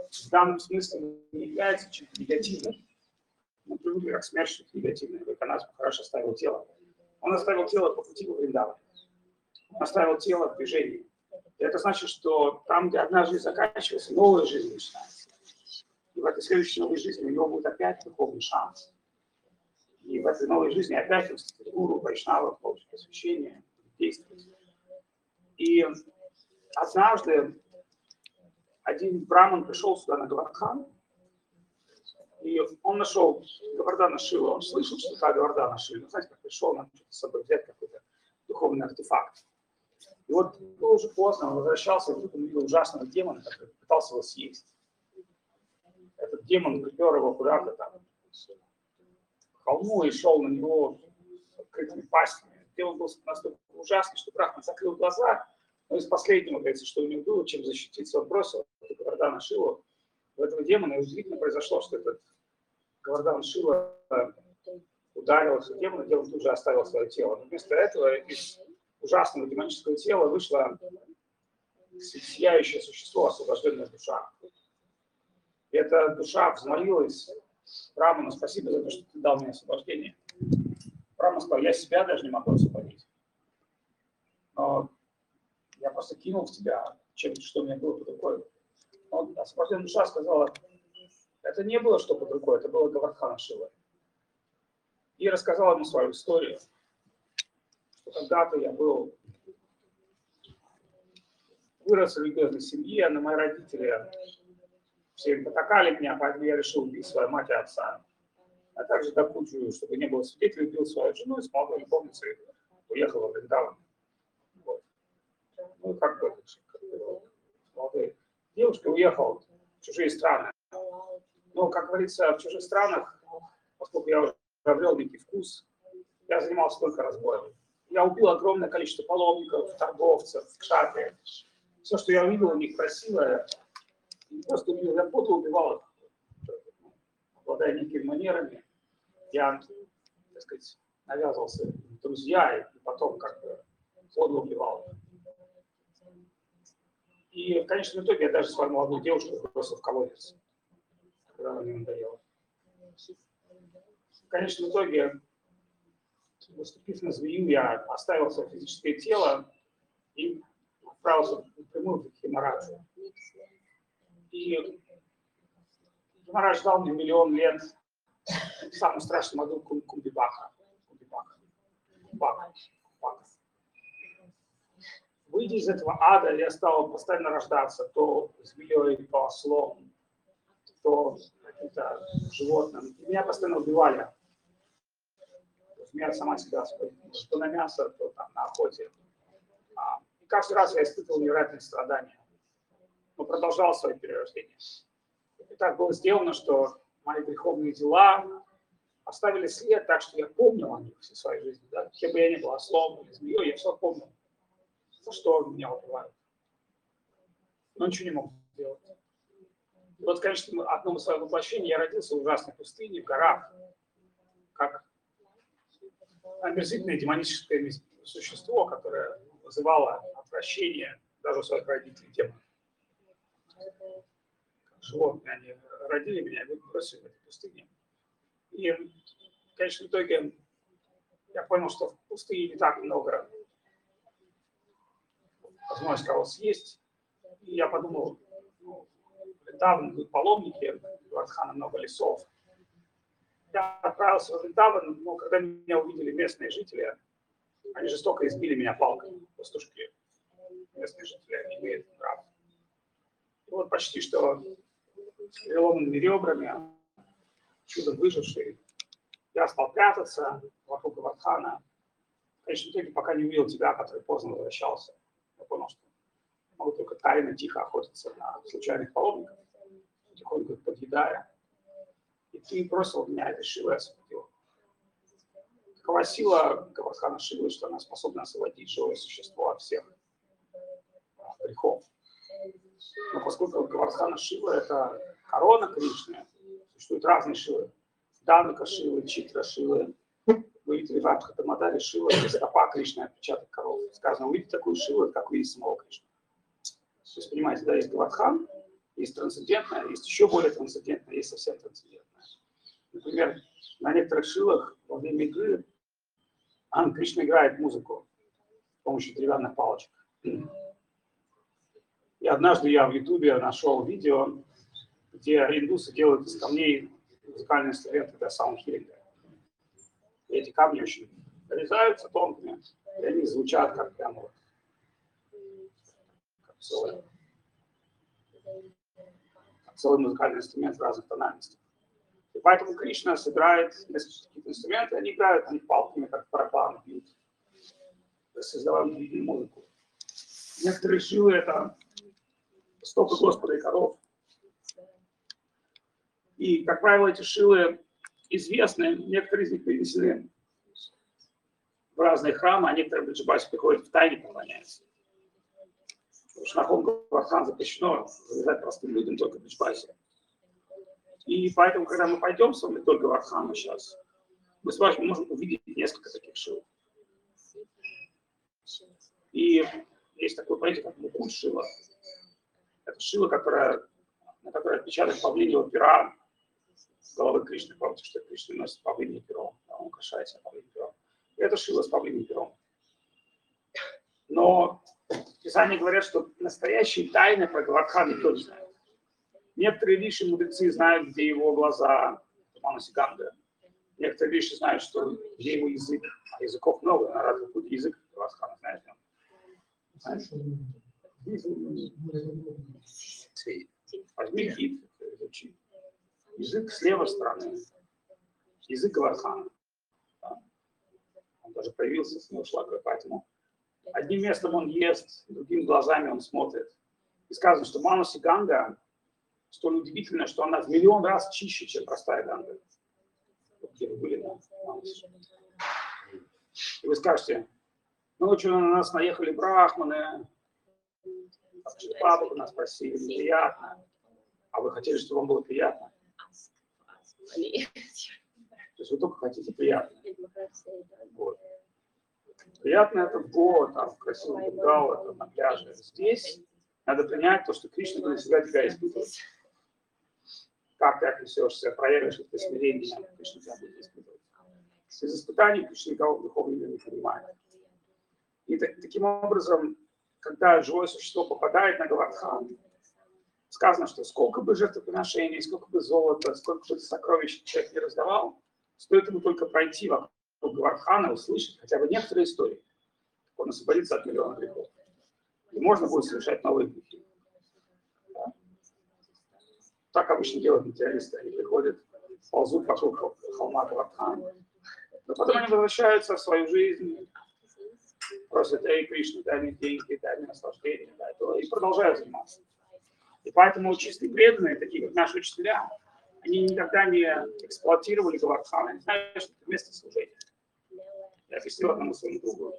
в данном смысле не является чем-то негативным. Мы привыкли как смерть, что-то негативное. Вайканас Махарадж оставил тело. Он оставил тело по пути во Вриндаван. Он оставил тело в движении. И это значит, что там, где одна жизнь заканчивается, новая жизнь начинается. И в этой следующей новой жизни у него будет опять духовный шанс. И в этой новой жизни опять он станет гуру, вайшнава, получит посвящение, действовать. И однажды один браман пришел сюда на Гавардхан, и он нашел Говардхана Шилу. Он слышал, что это Говардхана Шила. Знаете, как пришел, надо с собой взять какой-то духовный артефакт. И вот было уже поздно, он возвращался, и вдруг он увидел ужасного демона, который пытался его съесть. Этот демон припер его куда-то там к холму и шел на него с открытыми пастями. Демон был настолько ужасный, что Брахман закрыл глаза, но из последнего, говорится, что у него было, чем защититься, он бросил Говардхана Шилу в этого демона, и удивительно произошло, что этот Говардхан Шила ударился в демона, демон тут же оставил свое тело. Но вместо этого из ужасного демонического тела вышло сияющее существо, освобожденная душа. И эта душа взмолилась Браману: спасибо за то, что ты дал мне освобождение. Браман сказал: я себя даже не могу освободить. Но я просто кинул в тебя, что у меня было под рукой. Но освобожденная душа сказала: это не было что под рукой, это было Говардхана Шила. И рассказала ему свою историю, что когда-то я вырос в религиозной семье, но мои родители все им потакали меня, поэтому я решил убить свою мать и отца. А также до кучи, чтобы не было свидетелей, убил свою жену и с молодой любовницей уехал в Вриндаван. Вот. Ну, как бы, молодой девушка уехал в чужие страны. Но, как говорится, в чужих странах, поскольку я уже обрел некий вкус, я занимался только разбоем. Я убил огромное количество паломников, торговцев, кшатриев. Все, что я увидел у них красивое, просто убил. Я просто убивал их, обладая некими манерами. Я, так сказать, навязывался в друзья, и потом как бы подло убивал. И в конечном итоге я даже свою молодую девушку бросил в колодец, когда она мне надоела. В конечном итоге, наступив на змею, я оставил свое физическое тело и отправился напрямую к Химараджу. И Химарадж дал мне 1 000 000 лет в самом страшном аду Кумбибака. Выйдя из этого ада, я стал постоянно рождаться, то змеей, то ослом, то каким-то животным. И меня постоянно убивали. Змея сама себя то на мясо, то там, на охоте. И каждый раз я испытывал невероятные страдания. Но продолжал свое перерождение. И так было сделано, что мои греховные дела оставили след, так что я помнил о них всей своей жизни. Да? Кем бы я ни был, ослом или змеей, я все помнил. За что меня убивают. Но ничего не мог сделать. И вот, конечно, в одном из своих воплощений я родился в ужасной пустыне, в горах, как омерзительное демоническое существо, которое вызывало отвращение даже у своих родителей, демонов. Животные, они родили меня и бросили в этой пустыне. И в конечном итоге я понял, что в пустыне не так много возможность кого съесть. И я подумал, Вриндаван будут паломники, у Говардхана много лесов. Я отправился в Вриндаван, но когда меня увидели местные жители, они жестоко избили меня палками, пастушки. Местные жители, они имеют нрав. И вот почти что с переломанными ребрами, чудом выживший, я стал прятаться вокруг Говардхана. В конечном итоге, пока не увидел тебя, который поздно возвращался, я понял, что могу только тайно, тихо охотиться на случайных паломников, потихоньку их подъедая. И ты бросил меня этой Шилой, освободил. Такова сила Говардхана Шилы, что она способна освободить живое существо от всех грехов. Но поскольку Говардхана Шила — это корона Кришны, существуют разные Шилы. Данака Шилы, Читра Шилы. Вы видели в Абхатамадаре Шила, это стопа Кришны, отпечаток коров. Сказано, увидите такую Шилу, как увидите самого Кришны. То есть, понимаете, да, есть Говардхан, Есть трансцендентное, есть еще более трансцендентное, есть совсем трансцендентное. Например, на некоторых шилах во время игры Кришна играет музыку с помощью деревянных палочек. И однажды я в Ютубе нашел видео, где индусы делают из камней музыкальные инструменты для саунд-хиллинга. И эти камни очень нарезаются тонкими, и они звучат как прямо вот, как целый музыкальный инструмент в разных тональностях. И поэтому Кришна собирает несколько инструментов, они играют на них палками, как барабаны бьют, создавая музыку. Некоторые шилы — это стопы Господа и коров. И, как правило, эти шилы известны, некоторые из них перенесены в разные храмы, а некоторые бриджбаси приходят в тайне поклоняются. Потому что на Хом-Гавардхан запрещено завязать простым людям только бриджбаси. И поэтому, когда мы пойдем с вами только в Гавардхану сейчас, мы с вами можем увидеть несколько таких шил. И есть такое понятие, как мукуль шила. Это шила, на которой отпечаток павлиньего пера с головы Кришны. Помните, что Кришна носит павлинье перо, он украшает себя павлиньим пером. И это шила с павлиньим пером. Но Писания говорят, что настоящие тайны про Гавардхан никто не знает. Некоторые риши мудрецы знают, где его глаза, Манаси Ганга. Некоторые риши знают, где его язык. А языков много, на разных пути язык Гавардхана, знаете? Возьми гид, изучи. Язык с левой стороны. Язык Гавардхана. Он даже появился с него шлакой, поэтому одним местом он ест, другими глазами он смотрит. И сказано, что Манаси Ганга столь удивительно, что она в миллион раз чище, чем простая Ганга. Где вы были на Манаси. И вы скажете, ночью на нас наехали брахманы, папу нас спросили, неприятно. А вы хотели, чтобы вам было приятно? То есть вы только хотите приятно. Вот. Приятно это в Гоа, там, в красивом Бенгал, это на пляже. Здесь надо принять то, что Кришна будет всегда тебя испытывать. Как ты отнесешься, проявишь это смирение, Кришна тебя будет испытывать. Из испытаний Кришна никого в духовном мире не понимает. И таким образом, когда живое существо попадает на Гавардхан, сказано, что сколько бы жертвоприношений, сколько бы золота, сколько бы сокровищ человек не раздавал, стоит ему только пройти вокруг Гавардхана, услышать хотя бы некоторые истории. Он освободится от миллиона грехов. И можно будет совершать новые грехи. Да? Так обычно делают материалисты. Они приходят, ползут вокруг холма Гавардхана. Но потом они возвращаются в свою жизнь, просят: эй, Кришна, дай мне деньги, дай мне наслаждение, дай то, и продолжают заниматься. И поэтому чистые преданные, такие как наши учителя, они никогда не эксплуатировали Гавардхан, они знают, что это место служения. Я объяснил одному своему другу.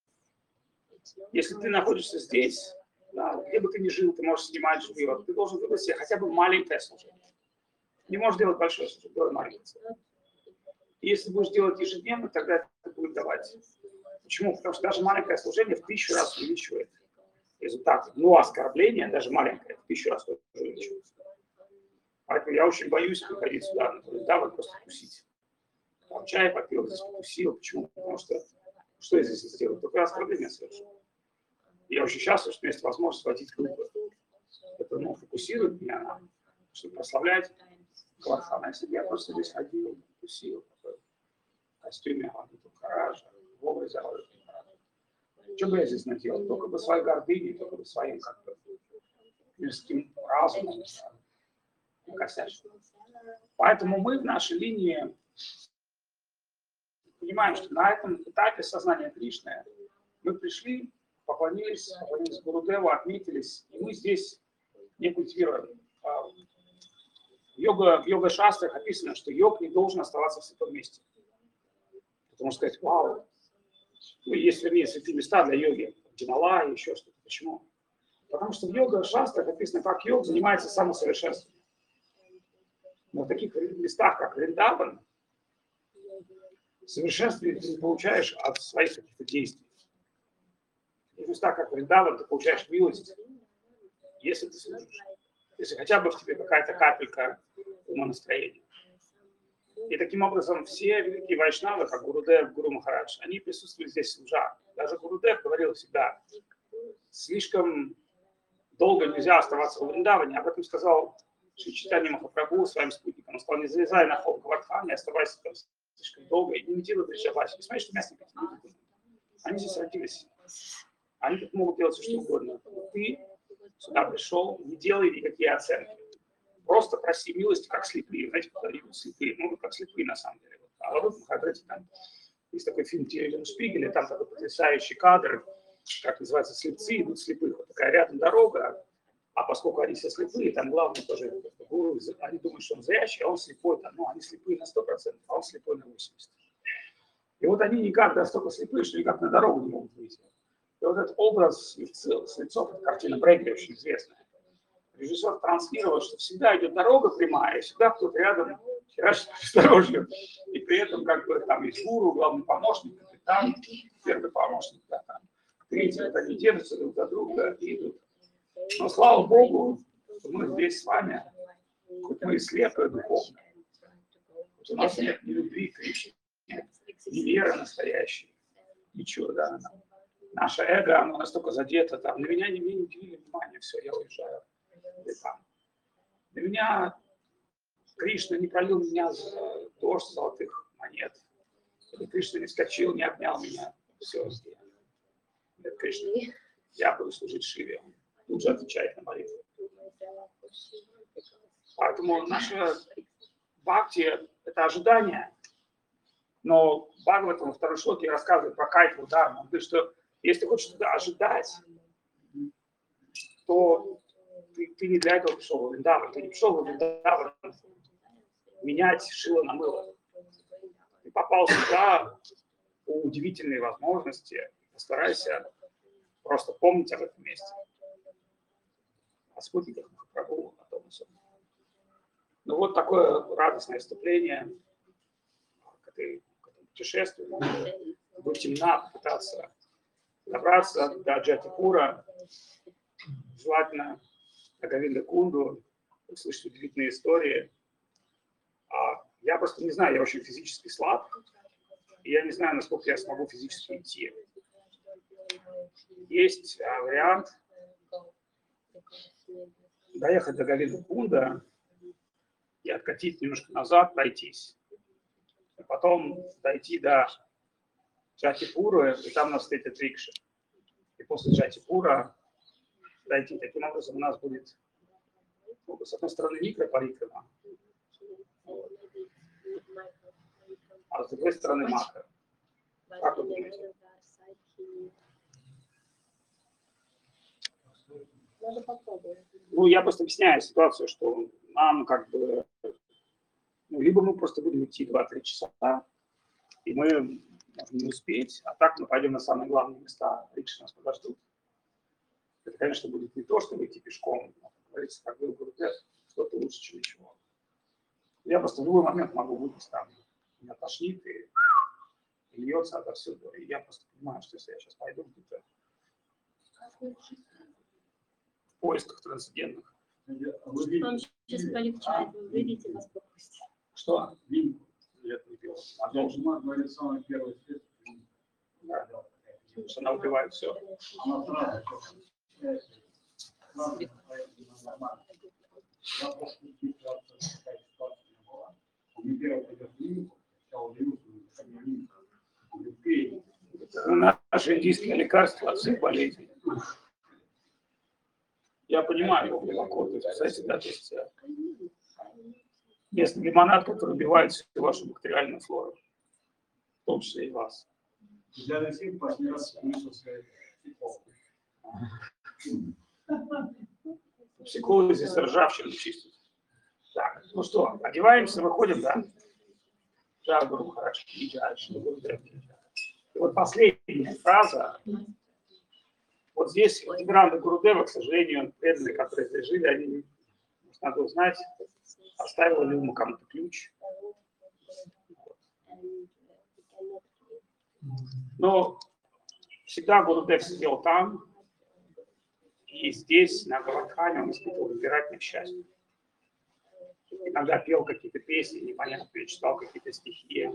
Если ты находишься здесь, да, где бы ты ни жил, ты можешь снимать жилье, ты должен выбрать себе хотя бы маленькое служение. Не можешь делать большое служение, делай маленькое. И если будешь делать ежедневно, тогда это будет давать. Почему? Потому что даже маленькое служение в 1000 раз увеличивает результаты. Но оскорбление, даже маленькое, в 1000 раз увеличивает. Поэтому я очень боюсь приходить сюда, да, вот просто тусить. Там чай попил, здесь потусил. Почему? Потому что я здесь сделал? Только оскорбление совершил. Я очень счастлив, что у меня есть возможность водить группы. Это фокусирует меня, чтобы прославлять Гавардхана. Если бы я просто здесь ходил, тусил, в костюме Авадута Махараджа, в образе Авадута Махараджа. Что бы я здесь наделал? Только бы своей гордыней, только бы своим как-то мирским разумом косячным. Поэтому мы в нашей линии понимаем, что на этом этапе сознания Кришны мы пришли, поклонились Гурудеву, отметились, и мы здесь не культивируем. В йога-шастрах описано, что йог не должен оставаться в святом месте. Потому что сказать: вау, есть, вернее, святые места для йоги, Гималайи, еще что-то. Почему? Потому что в йога-шастрах описано, как йог занимается самосовершенствованием. Но в таких местах, как Вриндаван, совершенствование ты не получаешь от своих каких-то действий. В местах, как Вриндаван, ты получаешь милость, если ты служишь. если хотя бы в тебе какая-то капелька умонастроения. И таким образом все великие вайшнавы, как Гурудев, Гуру Махарадж, они присутствовали здесь служа. Даже Гурудев говорил всегда, слишком долго нельзя оставаться в Вриндаване. Об этом сказал Шри Чайтанья Махапрабху своим спутникам. Он сказал, не залезай на холм Гавардхана, оставайся там слишком долго и не имитируй Вриджаваси. Не смотри, что местные люди. Они здесь родились. Они тут могут делать все, что угодно. Ты сюда пришел, не делай никакие оценки. Просто проси милости, как слепые. Знаете, кто слепые? Ну, как слепые на самом деле. А вот там есть такой фильм «Телевизор Шпигеля», там такой потрясающий кадр, как называется, слепцы идут слепых. Вот такая рядом дорога, а поскольку они все слепые, там главный тоже гуру, они думают, что он зрячий, а он слепой, там, ну, они слепые на 100%, а он слепой на 80%. И вот они никак настолько слепые, что никак на дорогу не могут выйти. И вот этот образ слепцов, это картина Брейгли очень известная. Режиссер транслировал, что всегда идет дорога прямая, и всегда кто-то рядом осторожно. И при этом как бы там есть гуру, главный помощник, капитан, первый помощник, да, там, третий, вот они держатся друг за друга и идут. Но слава Богу, что мы здесь с вами, хоть мы и слепые духовно, хоть у нас нет ни любви к Кришне, ни веры настоящей, ничего, да. Наше эго, оно настолько задето, там, на меня не уделили внимания, все, я уезжаю. На меня Кришна не пролил меня за дождь золотых монет. Или Кришна не вскочил, не обнял меня. Все. Нет, Кришна, я буду служить Шиве. Он тут же отвечает на молитву. Поэтому наша бхакти – это ожидание. Но Бхагаватам во второй шлоке рассказывает про кайтву дхарму. Он говорит, что если ты хочешь что-то ожидать, то ты не для этого пришел в Вриндаван. Ты не пришел в Вриндаван менять шило на мыло. Ты попал сюда по удивительной возможности. Постарайся просто помнить об этом месте. О спутниках Махапрабху, о том особенно. Ну вот такое радостное вступление к этому путешествию. Будет темна, попытаться добраться до Джатипура, желательно до Говинда-Кунду, услышать удивительные истории. Я просто не знаю, я очень физически слаб, и я не знаю, насколько я смогу физически идти. Есть вариант доехать до Говинда-Кунда и откатить немножко назад, пройтись. А потом дойти до Джатипура, и там нас встретят рикши. И после Джатипура дойти. Таким образом у нас будет, ну, с одной стороны, микропарикрама, а с другой стороны макро. Как вы думаете? Ну, я просто объясняю ситуацию, что нам как бы, ну, либо мы просто будем идти 2-3 часа, и мы можем не успеть, а так мы пойдем на самые главные места, рикши нас подождут. Это, конечно, будет не то, чтобы идти пешком, но, как говорится, как был Гурудев, что-то лучше, чем ничего. Я просто в любой момент могу выйти там, меня тошнит и льется отовсюду, и я просто понимаю, что если я сейчас пойду где-то в поисках трансцендентных. Он сейчас полегчает, вы выйдете, вас пропустит. Что? Вин лет не пил. А должен говорит, самое первое средство. Да. Потому что она убивает все. Она сразу. Это наше индийское лекарство от всех болезней. Я понимаю его глубоко. То есть, кстати, да, то есть местный лимонад, который убивает всю вашу бактериальную флору, в том числе и вас. Я на всех последний раз слышал сказать. Психологи здесь ржавчину чистят. Так, ну что, одеваемся, выходим, да? Джагуру хорошо. И вот последняя фраза. Вот здесь Тигранда Гурудева, к сожалению, преданные, которые здесь жили, они, надо узнать, оставила ли ему кому-то ключ. Но всегда Гурудев сидел там, И здесь, на Гавардхане, он испытывал невероятное счастье. Иногда пел какие-то песни непонятные, читал какие-то стихи.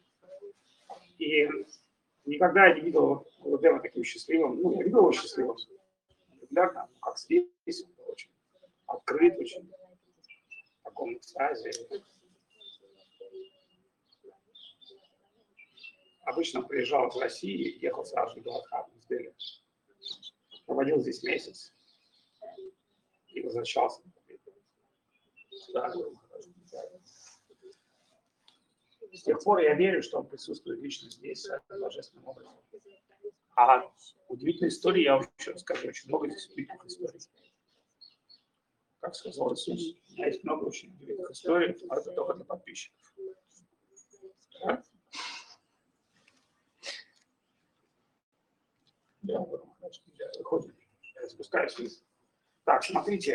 И никогда я не видел Гурудева таким счастливым. Ну, я видел его счастливым. Регулярно, как здесь, он был очень открыт, очень в таком экстазе. Обычно приезжал из России, ехал сразу в Гавардхан, из Дели. Проводил здесь месяц и возвращался. Да, с тех пор я верю, что он присутствует лично здесь, божественным образом. А удивительные истории я вам еще расскажу. Очень много здесь удивительных историй. Как сказал Иисус, у меня есть много очень удивительных историй, но это только для подписчиков. Да? Я выходим. Я спускаюсь вниз. Так, смотрите.